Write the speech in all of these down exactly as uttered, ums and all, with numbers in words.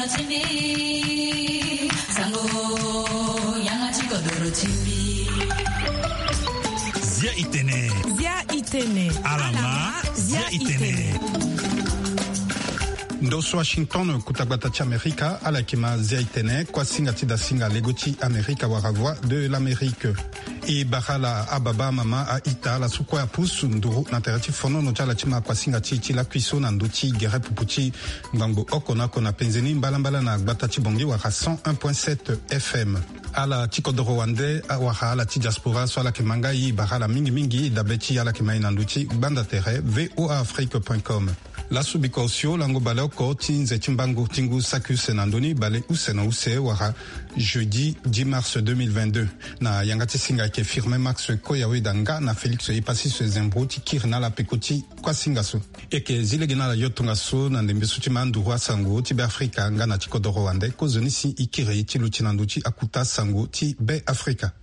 Zia Itene. Zia Itene. Alama. Zia Itene. Ndoso Washington kutagbatachi Amerika ala kima Zia Itene kwa singa tida singa legoti Amerika waravwa de l'Amérique. I bahala ababa mama a ita la sukwa ya pusu nduru na terati fono no chala chima kwa singa chichi la kuiso na nduchi gere pupuchi ngambo okona kona penzeni mbalambala na gbatachi bongi waka cent un point sept F M. Ala chikodoro wande waka ala ti diaspora so ala kemanga i bahala mingi mingi dabechi ala kema inanduchi banda tere voa afrique point com. La subikosio lango baloko tinze chimbangu tingu sakus nandoni bale usena use wara jeudi dix mars deux mille vingt-deux na yangati singa ke firme Max Koyawe danga na Félix Ipasi se zembruti kirna la pekoti kwa singaso eke zilegena la yotunga so na ndembesuti mandu wa sango ti be Afrika ngana chikodoro wande ko zonisi ikire ti lutinanduchi akuta sango ti be Afrika.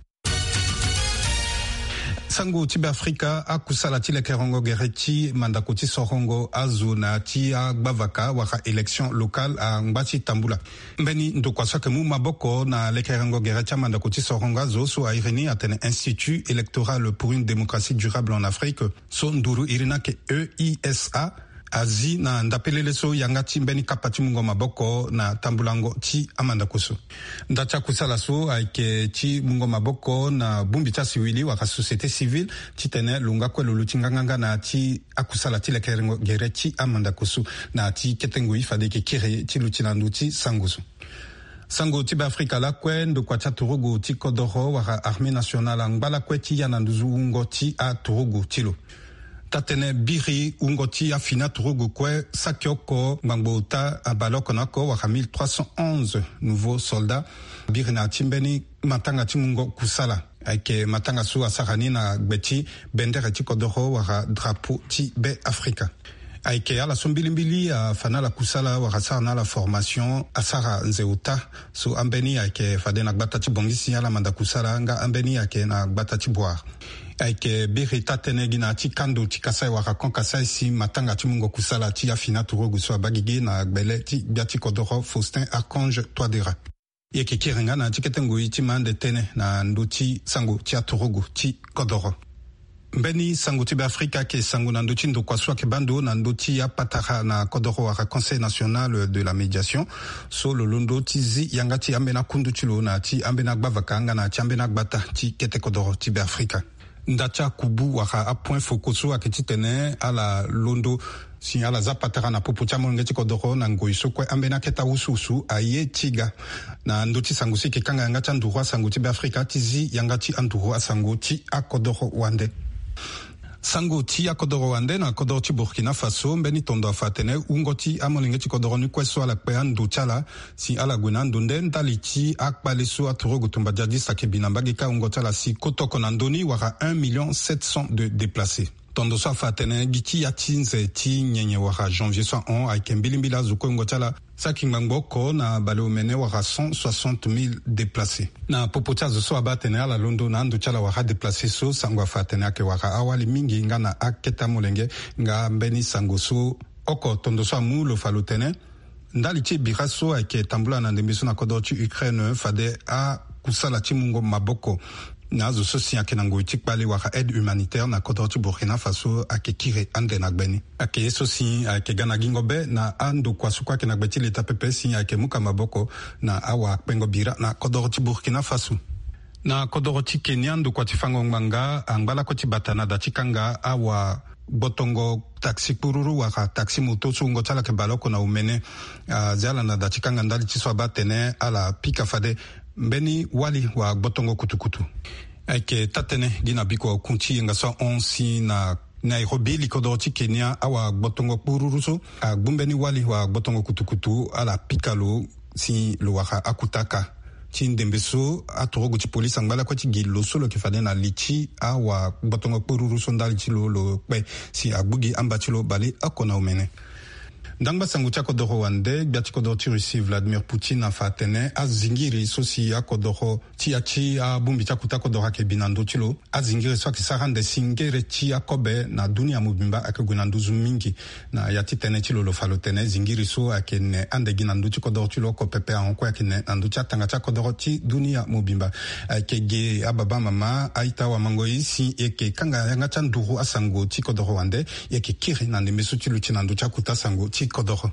Sango tibe Afrika akusala tile kerongo gereti mandakoti sorongo azu na tia bavaka waka election locale a ngbachi tambula. Mbeni ndokwa sake mu maboko na le kerongo gereti mandakoti sorongo azu so a irini atene Institut électoral pour une démocratie durable en Afrique so nduru irina ke E I S A azi na ndapelele so yangati mbeni kapati mungo maboko na tambulango ti amanda kusu. Ndacha kusala so aike ti mungo maboko na bumbi cha siwili waka société civile ti tene lunga kwe luluti nganganga na ti akusala ti lekerengo gere ti amanda kusu na ti ketengu ifade ke kire ti lutinandu ti sangusu. Sango tibe Afrika la kwe ndo kwa cha turugu ti kodoro waka armée nationale ngbala kwe ti yananduzu ungo ti a turugu tilo. Tatene biri ungoti afina turugu kwe sakyoko mbangbota abaloko nako waka mille trois cent onze nouveaux soldats biri na timbeni matanga timungo kusala aike matanga su asarani na gbeti bendere ti kodoro waka drapeau ti be Afrika. Aike ala sombilimbili a fana la kusala waka sara na la formation asara nzeuta so ambeni aike fade na gbata ti bongisi ala manda kusala nga ambeni aike na gbata ti boire. Aike biri tatene gina ti kando ti kasai waka kon kasai si matanga ti mungo kusala ti afina turugu so abagige na gbele ti biati kodoro Faustin Archange Touadéra. Yeke kirenga na ti ketengu ti mande tene na nduti sango ti aturugu ti kodoro. Mbeni sango tibe Afrika ke sango na nduti ndo kwa swa ke bando na nduti ya patara na kodoro waka Conseil national de la médiation so lo londo ti zi yangati ambena kundu chilo na ti ambena gbavakanga na ti ambena gbata ti kete kodoro tibe Afrika. Ndacha kubu waka a point fokoso aketi tene ala londo si ala zapatara na popo chamo ngeti kodoro na ngoiso kwe ambena keta ususu aye tiga na nduti sango si ke kanga yangati andurwa sango tibe Afrika tizi yangati andurwa sango ti a kodoro wande. Sango ti a kodoro wande na kodoro ti Burkina Faso mbeni tondo afatene ungoti amolinge ti kodoro ni kweso ala kpe andu chala si ala gwena ndunde ndali ti akpale so aturogu tumba jadi sake binambagika ungoti ala si kotoko na ndoni waka un million sept cents de déplacés. Tondo so afatene giti ya tinze ti nyenye waka janvier so on aike mbilimbila zuko ungoti ala saki ngbangoko na bale umene waka cent soixante mille déplacés. Na popota zo so abatene ala londo na andu chala waka déplacés so sango afatene ake waka awali mingi nga na aketa molenge nga mbeni sango so oko tondo so amu lo falutene ndali ti bira so ake tambula na ndembiso na kodoro ti Ukraine fade a kusala ti mungo maboko na zo so si ake na ngoi ti kpale waka aide humanitaire na kodoro ti Burkina Faso ake kire ande na gbeni ake so si ake gana gingo be na ando kwa suko ake na gbeti leta pepe si ake muka maboko na awa pengo bira na kodoro ti Burkina Faso. Na kodoro ti Kenya ndo kwa ti fango nganga angbala ko ti batana da ti kanga awa botongo taxi kururu waka taxi moto so ngo tala ke baloko na umene uh, zala na da ti kanga ndali ti so abatene ala pika fade mbeni wali wa botongo kutukutu ake tatene gina biko kunti nga so onsi na Nairobi likodoro ti Kenya awa botongo pururuso a gumbeni wali wa botongo kutukutu ala pikalo si lo waka akutaka ti ndembeso atorogo ti police angbala ko ti gilo solo ke fade na lichi awa botongo pururuso ndali ti lo lo kpe si agbugi amba ti lo bale akona umene. Dangba sangu tia kodoro wande biati kodoro ti Russie Vladimir Poutine a fatene a zingiri sosi a kodoro ti a chi a bumbi tia kuta kodoro ke binando tilo a zingiri so ki sarande singere ti a kobe na dunia mubimba a ke gunandu zumingi na yati tene tilo lo falo tene zingiri so a ke ne ande ginandu ti kodoro tilo ko pepe a onko a ke ne nandu tia tanga tia kodoro ti dunia mubimba a ke ge a baba mama a ita wa mango isi e ke kanga yanga tia nduru a sangu ti kodoro wande e ke kiri nande mesu tilo ti nandu tia kuta sangu ti kodoro.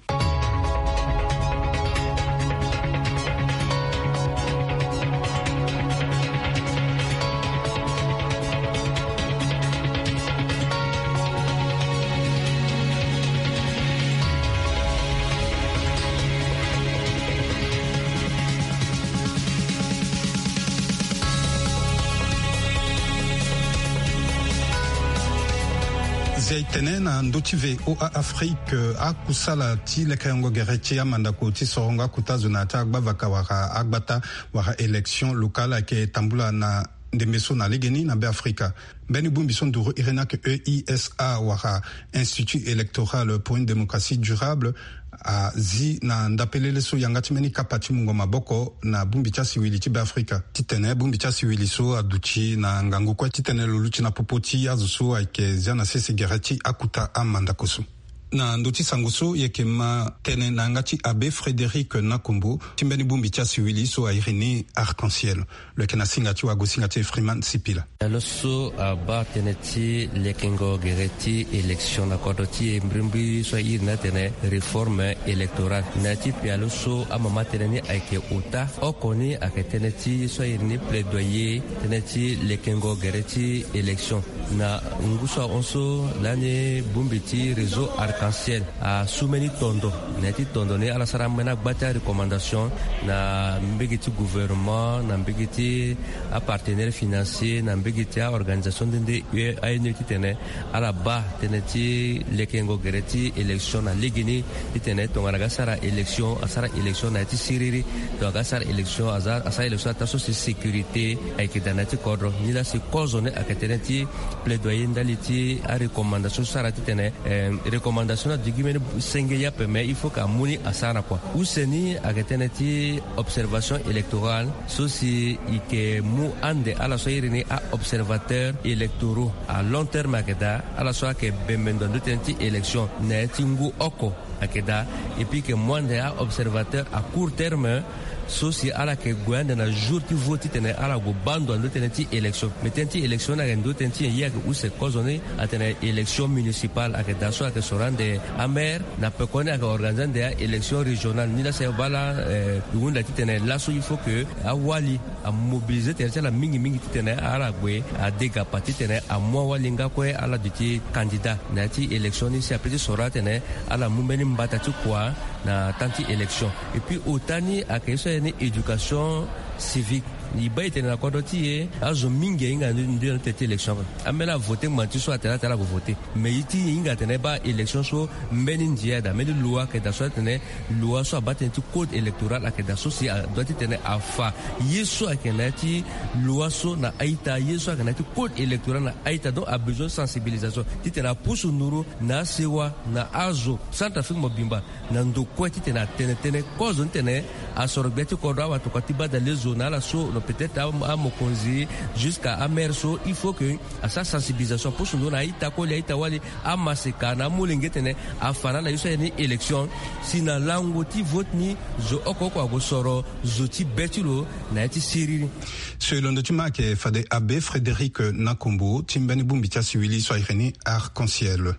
Tene na ndotive o a Afrique a kusala ti lekayango gerechi amandako ti soronga kutazo na ta agbavaka waka agbata waka élection locale ke tambula na ndemeso na legeni na be Afrika. Beni Bumbiso Nduru Irena ke E I S A waka Institut électoral pour une démocratie durable a zi na ndapelele so yangati meni kapati mungo maboko na bumbicha siwili ti be Afrika. Titene bumbicha siwili so aduchi na ngangu kwa titene luluchi na popoti azuso aike ziana sese gereti akuta amanda kosu. Na ndoti sanguso yeke ma tene na ngati abe Frédéric Nakumbu timbeni bumbi tia siwili so a Irene Arc-en-Ciel le kena singati wa gosingati Freeman Sipila loso aba teneti lekengo gereti election na kodoti mbrimbi so irna tene réforme électorale nati pialoso amama teneni aike uta okoni aketeneti so irni plaidoyer teneti lekengo gereti election na nguso onso lane bumbiti réseau Arc-en-Ciel a soumeni tondo neti tondo ne ala saramena gbata recommandation na mbegiti gouvernement na mbegiti a partenaire financier na mbegiti a organisation de a unité tene ala ba teneti lekengo gereti election na ligini tene tonga ga sara election asara election na ti siriri to ga sara election azar asa election ta so sécurité ay ke danati kodro ni la se kozone akateneti plaidoyer ndaliti a recommandation sara tene recommandation na digimene senge ya peme il faut ka muni asana kwa useni akateneti observation électorale so si ike mu ande ala so irini a observateur électoraux à long terme akeda ala so ke bemendo ndutenti élection na tingu oko akeda et puis que mwande a observateur à court terme sosi ala ke gwanda na jour ti vote tene ala go bando ando tene ti élection metenti élection na ndo tenti ya ke use kozone atene élection municipale ake daso ake sorande amer na pekone ake organizande ya élection régionale ni la se bala ngunda ti tene laso il faut que awali a mobiliser tene la mingi mingi ti tene ala gwe a dega parti tene a mo walinga ko ala diti candidat na ti élection ni se apeti sorate ne ala mumbeni mbata ti kwa na tanti élection et puis otani ake so ni éducation civique ni ba ite na kodoti e azo mingi inga ndio tete élection amela voter manti so atela tela go voter mais iti inga tene ba élection so mbeni ndia da meli loi ke da so tene loi so abatenti code électoral ake da so si doit tene afa yeso akenati loi so na aita yeso akenati code électoral na aita donc a besoin sensibilisation titena pusu nuru na sewa na azo santa film mobimba na ndo kweti tena tene tene cause tene asorbeti ko dawa to katiba da les zones la so peut-être à Mokonzi jusqu'à Amerso il faut que à sa sensibilisation pour ce na ita ko le ita wali amaseka na mulingetene afana na yusa ni élection sina lango ti vote ni zo okoko go soro zoti betulo na ti siriri selon le tuma ke fade abe Frédéric Nakumbu timbani bumbitia siwili so Irene Arc-en-Ciel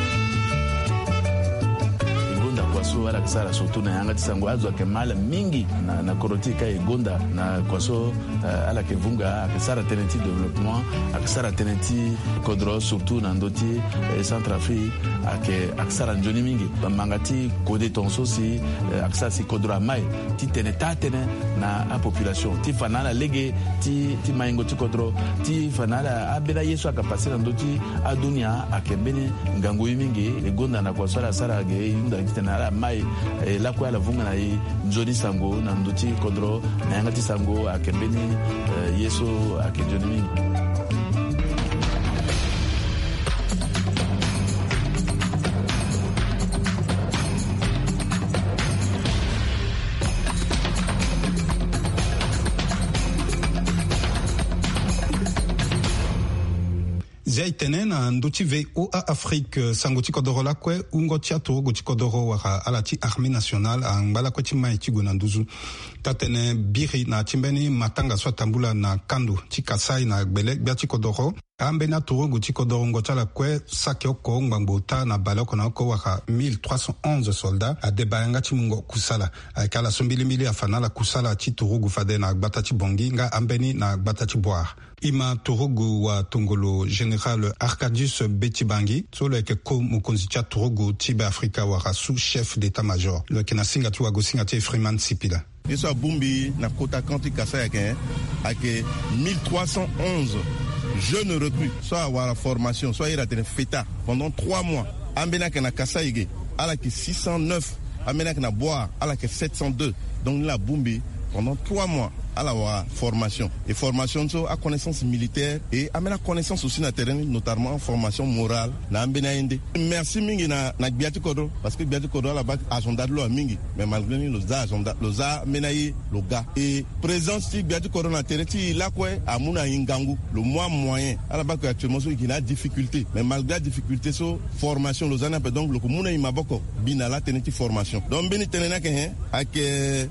kwaso wala kisara surtout na yanga tisango azo ke mala mingi na na korotika e gonda na kwaso uh, ala ke vunga akisara tenenti développement akisara tenenti kodro surtout na ndoti eh, Centrafrique ake akisara njoni mingi bamangati kode tonso si uh, akisara si kodro mai ti tene tatene na a population ti fanala lege ti ti maingo ti kodro ti fanala abela yeso akapasira ndoti adunia akembeni ngango mingi e gonda na kwaso la sara ge inda kitena ala mai e la kwa la vunga na i njoni sango na ndoti kodro na yangati sango akembeni uh, yeso akenjoni mingi. zia itene na nduti ve o a Afrique sango ti kodoro la kwe ungo tia turugu ti kodoro wara ala ti armée nationale a ngbala kwe ti mai ti guna nduzu tatene biri na timbeni matanga so tambula na kandu ti kasai na gbele bia ti kodoro ambe na turugu ti kodoro ngo tala kwe sake oko ngbango ta na baloko na oko wara mille trois cent onze soldats a debayanga ti mungo kusala a kala sombili mili afana la kusala ti turugu fade na gbata ti bongi nga ambeni na gbata ti boar ima turugu wa tongolo général Arcadius Betibangi so le ke ko mukonzi cha turugu tibe Afrika wara sous-chef d'état-major le ke na singa tu wago singa ti Freeman Sipila iso abumbi na kota kanti kasa yake ake mille trois cent onze jeunes recrues soit avoir la formation soit ir à une feta pendant trois mois ambena ke na kasa yige ala ke six cent neuf ambena ke na boire ala ke sept cent deux donc la bumbi pendant trois mois à la formation et formation so à connaissance militaire et à la connaissance aussi na terrain notamment en formation morale na ambena inde merci mingi na na biati kodo parce que biati kodo la bas agenda de lo mingi mais malgré nous za agenda lo za menayi lo ga et présence ti biati kodo na terrain ti la quoi amuna ingangu le mois moyen à la bas actuellement so qui a difficulté mais malgré la difficulté so formation lo zana donc le komuna imaboko bina la teneti formation donc beni tenena ke hein ak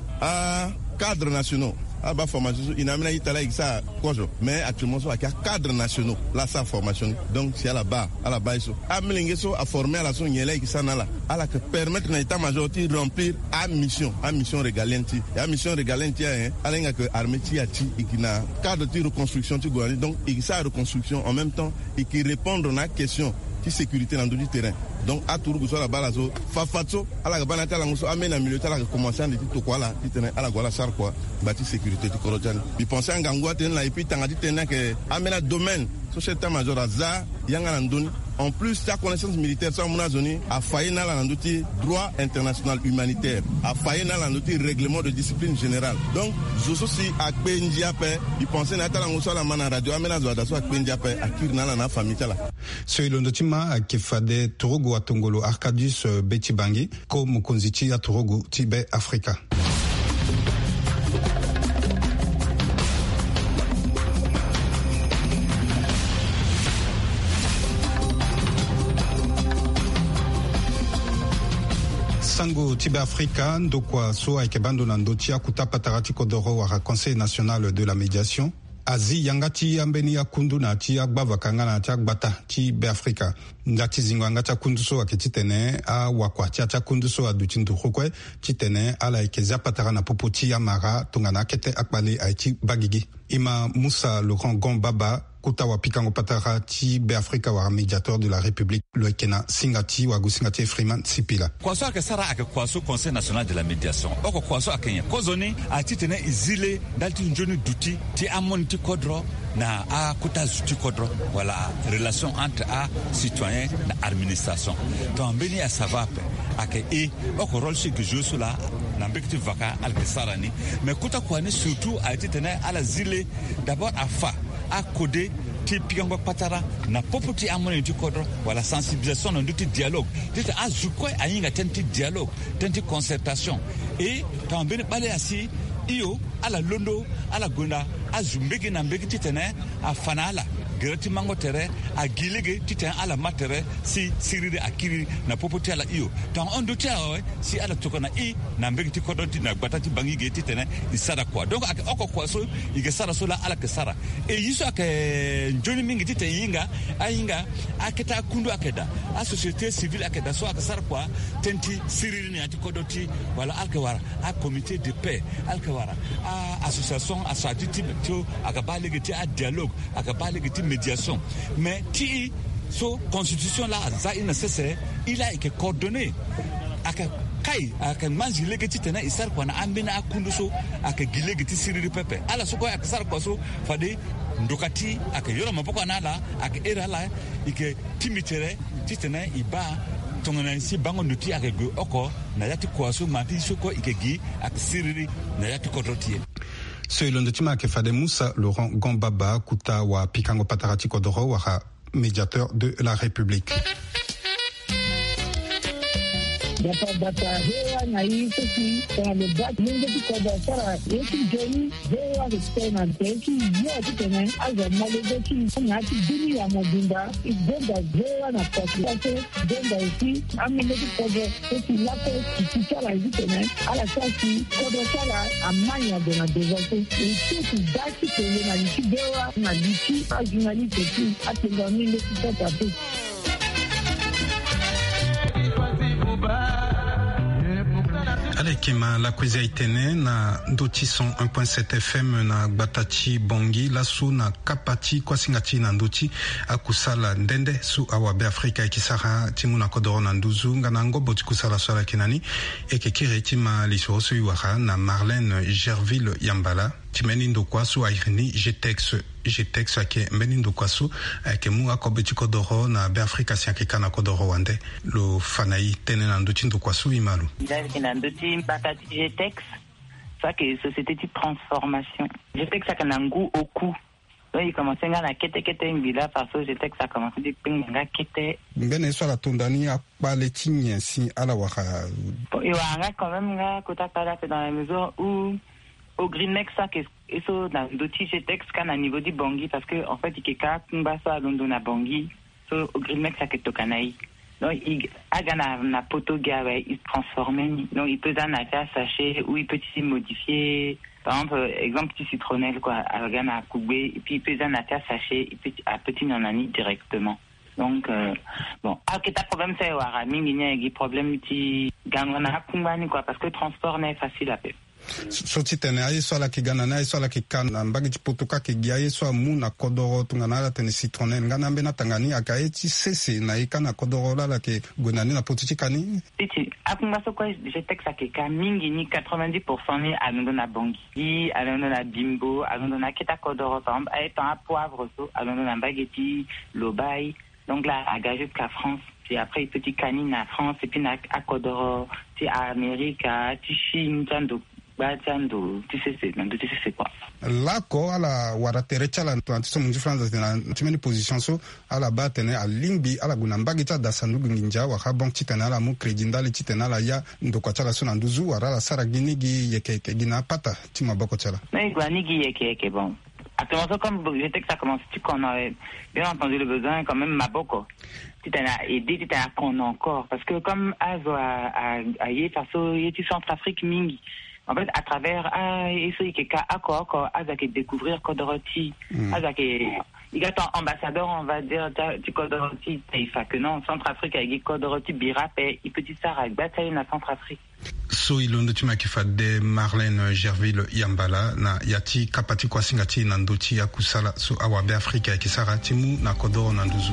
a cadres nationaux ah bah formation il n'a pas été ça mais actuellement so a cadres nationaux là sa formation donc c'est à la bas à la base so amelinge so a former à la son yele qui sana là à la que permettre na état major de remplir à mission à mission régalienne ti à mission régalienne ti hein alenga que armée ti ati ikina cadre de reconstruction ti gouvernement donc il sa reconstruction en même temps et qui répondre na question qui sécurité dans du terrain donc à Toulouse so la balazo fafatso ala bana tala ngoso amena milieu tala commencer à dire to quoi là ti terrain ala gola sar quoi bâti sécurité ti korojan bi penser en gangwa ten la et puis tanga ti terrain que amena domaine so chef major aza yanga na ndoni en plus ta connaissance militaire ça mon zone a failli na la ndoti droit international humanitaire a failli na la ndoti règlement de discipline générale donc zo so si akpenji ape bi penser na tala ngoso la mana radio amena zo da so akpenji ape akir na la na famille tala so ilondotima akifade turugu wa tongolo Arcadius Betibangi ko mukonzichi ya turugu tibe Afrika. Sango tibe Afrika ndokwa so aikebando na ndotia kutapa tarati kodoro wa Conseil national de la médiation azi yangati ambeni ya kundu na ti agbava kanga na ti agbata ti be Afrika ngati zingwa ngati kundu so akititene a wakwa ti ati kundu so aduti ndukwe titene ala ikezia patara na popoti ya mara tongana kete akbale aiti bagigi ima Moussa Laurent Gombaba kuta wa pikango patara ti be Afrika wa médiateur de la République le kena singati wa gusingati Freeman Sipila kwaso ake sara ake kwaso Conseil national de la médiation oko kwaso akenya kozoni atitene izile dalti njoni duti ti amon ti kodro na a kuta zuti kodro voilà relation entre a citoyen na administration donc beni a savape ake e oko rôle ci que joue cela na mbekti vaka al kesarani mais kuta kwani surtout atitene ala zile d'abord a fa a codé ti pikango patara na popoti amone ti kodro wala sensibilisation no duti dialogue tete azukoi ayinga tenti dialogue tenti concertation et tambeni bale asi iyo ala londo ala gonda azumbegi na mbegi titene afanala gerati mango tere agilege titene ala matere si siride akiri na popoti ala iyo tan on duti awe si ala tokona i na mbegi ti kodonti na batati bangi ge titene isada kwa donc oko kwa so ige sara so la ala ke sara e yiso ake njoni mingi titene yinga ayinga aketa kundu akeda a société civile akeda so akasara kwa tenti siride ni ati kodoti wala alkewara a comité de paix alkewara a association asatiti to akabalege ti a dialogue akabalege ti médiation mais ti so constitution là ça il nécessaire il a été coordonné aka kai aka manjilege ti tena isar kwa na ambina akundu so aka gilege ti siriri pepe ala so ko aka sar kwa so fade ndokati aka yoro mapoko na la aka era la ike timitere ti tena iba tongana si bango nuti aka go oko na yati kwa so mati so ko ikegi aka siriri na yati kodrotie Selon le tima ke fade Moussa Laurent Gombaba kuta wa pikango patarati kodoro wa médiateur de la République. data data hewa na hii sisi kwa le bat mungu kwa dasara yeki jeni hewa tena teki yote tena aza malezeki na dini ya mobimba igenda hewa na population genda ici amileki kwa sisi lapo kisala hivi tena ala sasi kwa sala amanya de na devote sisi daki tele na lichi hewa na lichi ajunali teki atenda mingi kwa tapu. Alekema la kwezi itene na ndoti son un point sept F M na Gbatachi Bongi lasu na kapati kwa singati na ndoti akusala ndende su awabe Afrika ikisara timu na kodoro na nduzu ngana ngobo tikusala swala kinani eke kireti ma lisoso yuara na Marlène Gerville Yambala timeni ndokwasu airini Jetex Jetex ake mbeni ndokwasu ake mu akobeti kodoro na be Afrika siakika na kodoro wande lo fanai tene na ndoti ndokwasu imalu na ndoti bakati Jetex ça que société de transformation Jetex ça kana ngu oku donc il commence ngana kete kete ngila parce que Jetex ça commence de pinga kete mbene swala tondani akpale tinye si ala waka yo anga quand même nga kota kala dans la mesure où au Greenmex ça que eso na ndoti Jetex kana niveau di Bongi parce que en fait ikeka kumba sa londo na Bongi so au Greenmex ça que tokanai donc il a gagné na poto gawe il transforme donc il peut en faire sachet ou il peut s'y modifier par exemple exemple petit citronnelle quoi a gagné à couper et puis il peut en faire sachet et puis à petit nanani directement donc euh, bon ah que ta problème c'est wara mingi nyegi problème ti gangana kumbani quoi parce que transport n'est facile à faire soti tene aye swala kigana na aye swala kikana mbagi chiputuka kigia aye swa mu na kodoro tungana tene citronnelle ngana mbena tangani akaye ti sese na ikana kodoro la la ke gonani na potuchi kani titi akunga soko Jetex akeka mingi ni quatre-vingt-dix pour cent ni alondo na Bongi alondo na Bimbo alondo na keta kodoro par exemple aye tan poivre so alondo na mbageti lobai donc là à gagé de la France puis après petit canine à France et puis à kodoro ti à Amérique à Chine tando batando tu sais c'est non tu sais c'est quoi là ko ala waratere chala antiso munji France na timeni position so ala batene alimbi ala gunambagi ta dasandu nginja wa habon titana ala mu credit ndali titana ala ya ndoko chala so na nduzu wala sara ginigi yekeke gina pata tima boko chala mais gwanigi yekeke bon actuellement comme je sais que ça commence tu qu'on a bien entendu le besoin quand même maboko titana aidé titana qu'on encore parce que comme azo a a yé faso yeti Centrafrique mingi en fait à travers ah et ce qui est accord encore à découvrir Kodoroti à il y a un ambassadeur on va dire du Kodoroti il fait que non Centrafrique avec Kodoroti Birap et petit Sarah bataille na Centrafrique so ilondo tima kifade Marlène Gerville Yambala na yati kapati kwa singati na ndoti ya kusala so awabe Afrika kisara timu na Kodoro na nduzu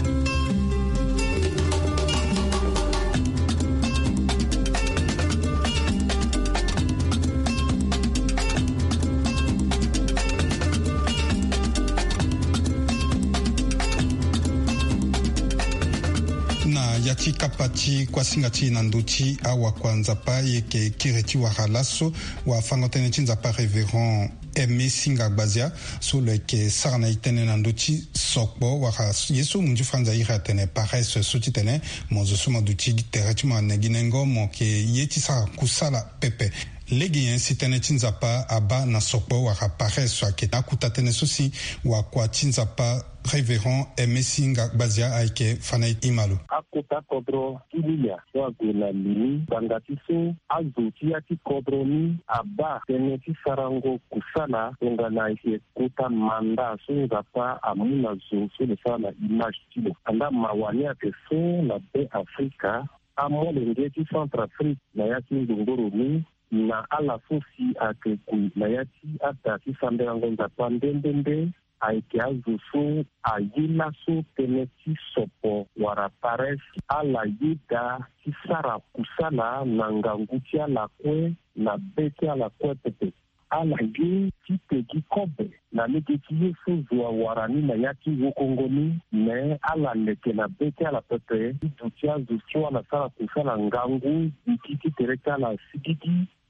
yati kapati kwa singati na ndoti awa kwanza pa yeke kireti wa halaso wa fangotene chinza pa Révérend Aimé Singa Gbazia so le ke sarna itene na ndoti sokbo wa yeso munju franza ira tene pares soti tene mozo suma duti tereti ma neginengo mo ke yeti sa kusala pepe Legien sitene tinzapa aba na sokbo wa pares so ke akuta tene sosi wa kwa tinzapa Révérend Aimé Singa Gbazia aike fanai imalo akota kodro kilia so agula lini bangatiso azuti ati kodro ni aba tene ti sarango kusala ngana ise kota manda so ngapa amuna zo so le sala image tilo anda mawani ate so na be Afrika amole ngeti Centrafrique na yati ngongoro ni na ala fosi ake ku na yati ata ti sambela ngonza pandendende aike azuso ayila so teneti sopo wara pares ala yida kisara kusala na nganguti ala kwe na bete ala kwe pepe ala ye tipegi kobe na negeti yesu zwa warani na yaki wokongoni me ala leke na bete ala pepe dutia zuso ala sara kusala ngangu ikiti tereka ala sigidi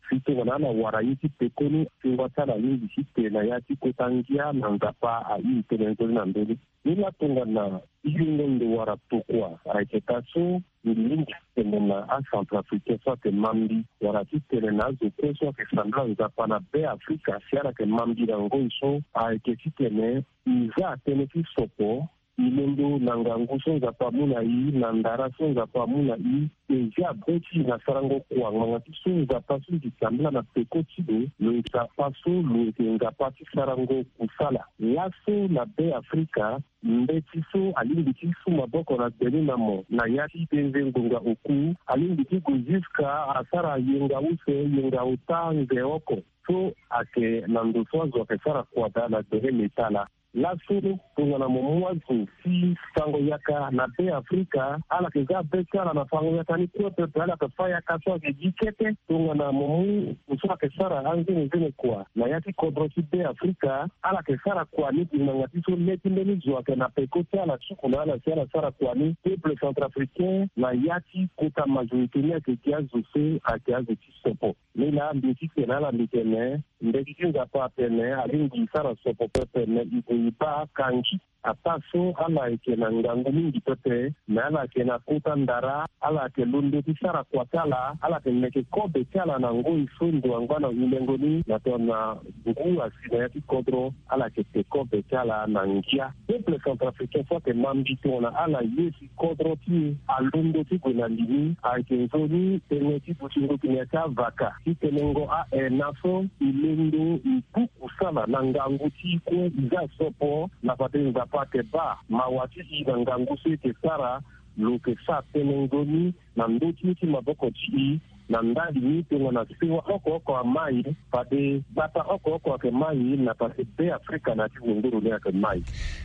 fito wana na warayiti pekoni tingwata la lingi site na yati kotangia na ngapa a i tenenzoli na mbele ila tonga na ilingo ndo wara tokwa aiketaso lingi temona a Centrafrique so ke mambi warati tenena zo keso ke sandra ngapa na be Afrika siara ke mambi na ngoiso aiketitene iza teneki sopo ilendo na ngangu songa pamuna i na ndara songa pamuna i eja beti na sarango kwa ngati songa pasu ditambla na pekotido lo pasu lo tenga pati sarango kusala yaso na be Afrika mbeti so alingiti su maboko na beli na mo na yati penze ngonga oku alingiti kujiska asara yenga use yenga utange oko so ake nandoswazo akesara kwa dala dele metala la suru tunga na mwazu si sango yaka na be Afrika ala keza beka na fango yaka ni kwa pepe ala kafaya kaswa ke jikete tunga na mumu uswa kesara anzi nzene kwa na yati kodrosi be Afrika ala kesara kwa ni ngatiso leti mbeni zwa na pekote ala chukuna ala siala sara kwa ni peuple centrafricain na yati kuta majorité ke kiazu se a kiazu tisopo nila mbiti kenala mbitene mbiti kinga pa pene alingi sara sopo pepe ne iba kanji ataso ala ke na ngangu mingi pepe na ala ke na kuta ndara ala ke lunde tisara kwa tala ala ke neke kobe tala na ngoi fundo angwana ulengoni na tona buku asina yati kodro ala ke te kobe tala na ngia peuple centrafricain so ke mambi tona ala yesi kodro ti alundo ti kuna lini a ke zoni teneti puchingo kinyata vaka ti tenengo a enafo ilendo ipuku sana na ngangu ti ko iza sopo na patenga pake ba mawati ina ngangu sete sara luke sa tenengoni na ndoti ti maboko ti na ndali ni tengo na siwa oko oko a mai pade bata oko oko ke mai na pade be Afrika na ti nguru le ke mai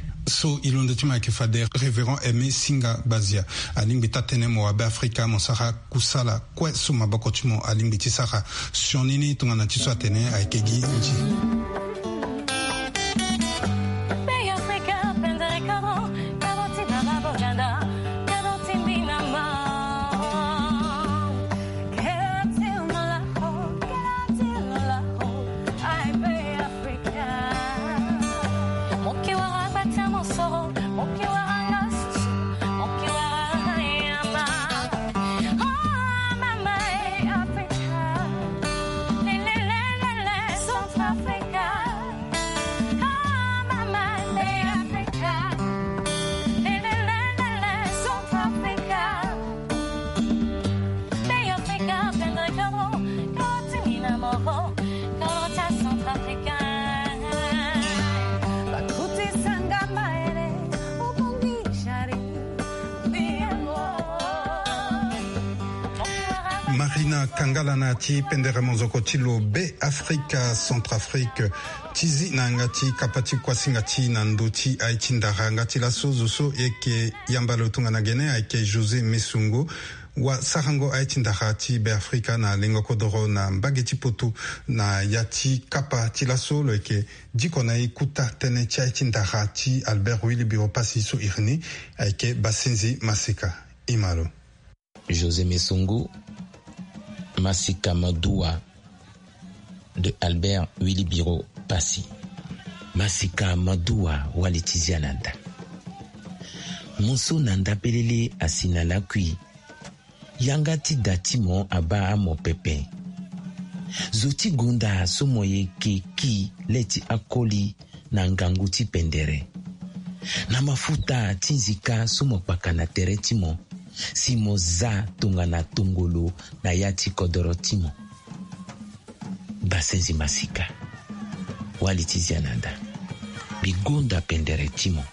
so ilondo tima ke fader révérend Aimé Singa Bazia alimbi tatene mo abe Afrika mo sara kusala kwe suma bako timo alimbi tisara sionini tungana tiso atene aikegi nji Marina Kangala na ti pendere monzoko tilo be Afrika Centrafrique tizi na ngati kapati kwasinga ti na ndoti aichindara ngati la sozuso eke yambalo tunga na gene ake José Mesungo wa sarango aichindara ti be Afrika na lengo kodoro na mbageti potu na yati kapa ti la solo eke diko na ikuta tene ti aichindara ti Albert Willy Biro Pasiso irni ake Basenzi Masika Imalo José Mesungo Masika Madoua de Albert Willy Biro Pasi. Masika Madoua walitizia nanda. Monso nanda pelele asina lakui. Yangati datimo aba amo pepe. Zoti gunda somoye keki leti akoli na nganguti pendere. Na mafuta tinzika somo pakana teretimo. Simo za tunga na tungolo na yati kodorotimo. Basenzi Masika walitizia nanda bigonda pendere timo.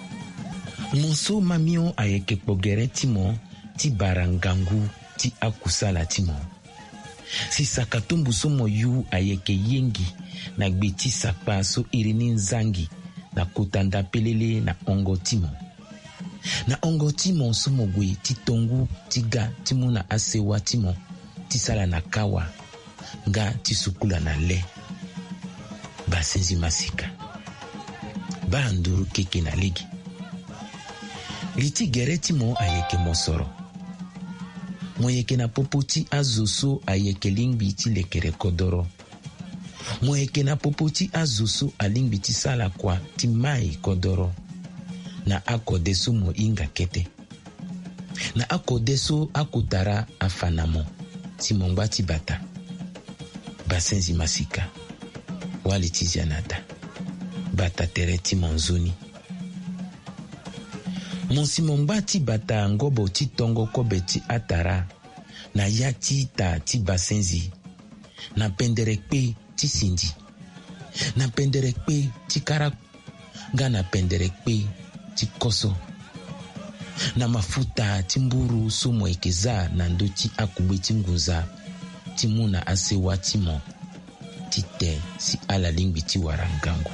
Monso mamio ayeke pogere timo ti barangangu ti akusala timo. Si sakatumbu somo yu ayeke yengi na gbeti sakpa so irini nzangi na kutanda pelele na ongo timo. Na ongo timo somo gwe ti tongu tiga timo na asewa timo ti sala na kawa nga ti sukula na le. Basenzi Masika ba nduru keke na ligi liti gere timo ayeke mosoro moyeke na popo ti azo so ayeke lingbi ti lekere kodoro. Moyeke na popo ti azo so alingbi ti sala kwa ti mai kodoro. Na akode so mo inga kete. Na akode so akutara afanamo ti mongba ti bata. Basenzi masika. Wali ti zianada. Bata tere ti monzoni. Monsi mongba ti bata ngobo ti tongo kobe ti atara. Na ya ti ta ti basenzi. Na pendere kpe ti sindi. Na pendere kpe ti kara. Ga na pendere kpe ti koso. Na mafuta ti mburu so mo ekeza na ndo ti akube ti nguza. Ti muna asewa ti mo. Ti te si ala lingbi ti warangangu.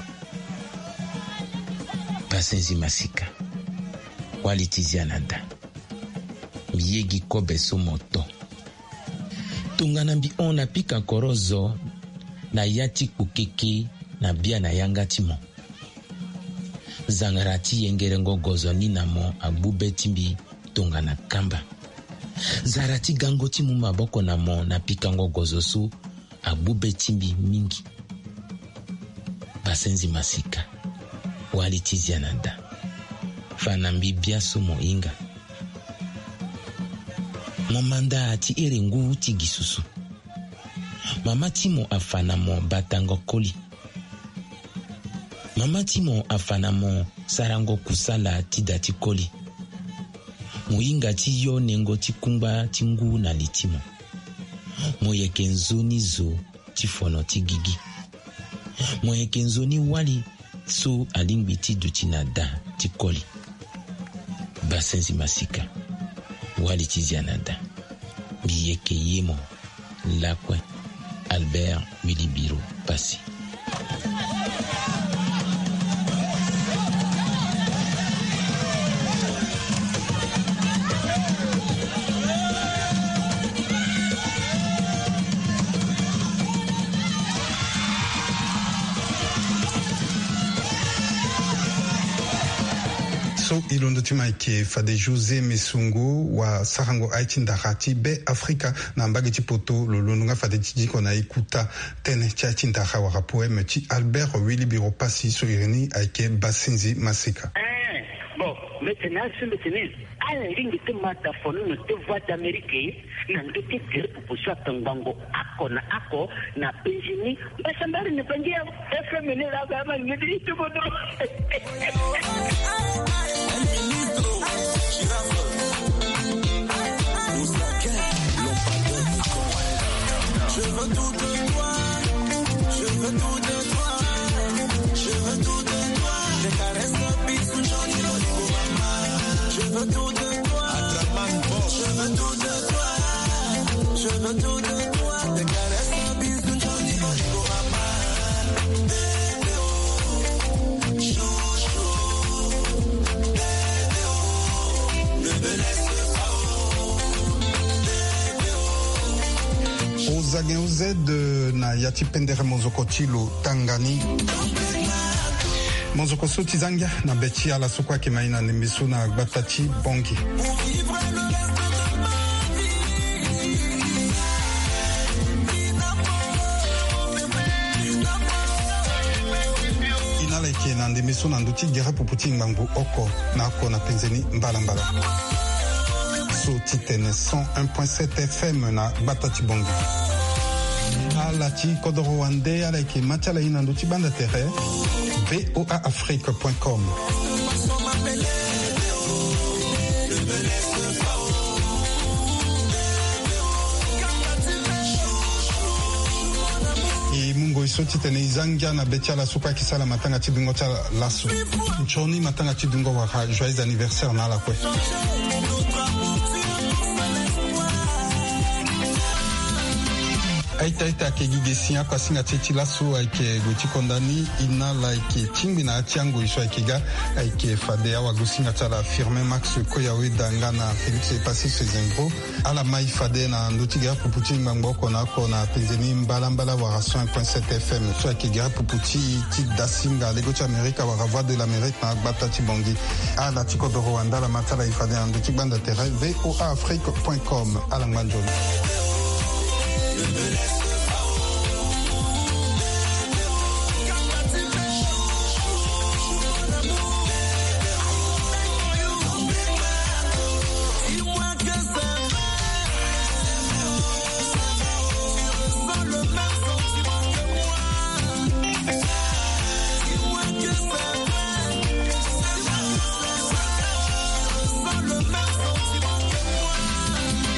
Basenzi masika. Wali ti zianada. Miyegi kobe so moto. Tungana mbi ona pika korozo. Na yati kukeke na bia na yanga ti mo. Zangarati yengere ngogozo ni na mo agbube timbi tungana kamba. Zarati gango ti mu maboko na mo na pika ngogozo so agbube timbi mingi. Basenzi masika. Wali ti zianada. Fanambi biaso mo inga. Momanda ti erengu ti gisusu. Mama ti mo afana mo batango koli. Mama ti mo afana mo sarango kusala ti dati koli. Muinga ti yo nengo ti kumba ti ngu na litimo. Moyeke nzoni zo ti fono ti gigi. Moyeke nzoni wali so alingbi ti duti na da ti koli. Basenzi masika. Wali ti zianada. Biyeke yemo. Lakwe. Albert Wilibiro Passy. Ilondo timaike fade Jose Mesungu wa sarango aiti ndakati be Afrika na mbagi tipoto lolonunga fade tijiko na ikuta tene chaiti ndaka wa poème ti Albert Wilibiro Passy so irini aike Basenzi masika. Eh, bon, maintenant je me tenais à la ligne de mata fono no te voix d'Amérique na ndote tere proposition tangango ako na ako na penjini basambari ne pangia F M ne la gama ngidi tu bodo. Je veux tout de toi, je veux tout de toi, je veux tout de toi. Les caresses de bisous, j'en ai le mama. Je veux tout de toi, je veux tout de toi, je veux tout de toi. Les caresses de bisous, j'en ai le mama. Bébé oh, chouchou, bébé oh, ne me laisse pas oh, bébé oh. Ozage ozed na yati pendere mozoko tilo tangani. Mozoko so tizangia na beti ala sokwa kimaina nemisu na batati bongi. Inaleke na ndemisu na nduti gira puputi ngangu oko na ako na penzeni mbala mbala. So titene cent un point sept F M na batati bongi. Alati kodoro wande aleke matala ina nduti banda tere voa afrique point com. E mungo isoti tene izangia na betia la supa kisala matanga tidungo cha lasso. Nchoni matanga tidungo waka joyeux anniversaire na la kwe. aita ita ke gigesia kwa singa teti laso ake goti kondani ina la ke tingbi na tiango iso ake ga ake fadea wa gosinga tala firme Max Koyawe dangana Felix e passé ses impôts ala mai fade na ndotiga puputi ngamboko na ko na penzeni mbala mbala wa cent point sept F M so ake ga puputi ti dasinga legoti Amerika wa voix de l'Amérique na gbata ti bongi ala tiko do Rwanda la matala ifade na ndoti banda terre voa afrique point com ala ngwanjoni.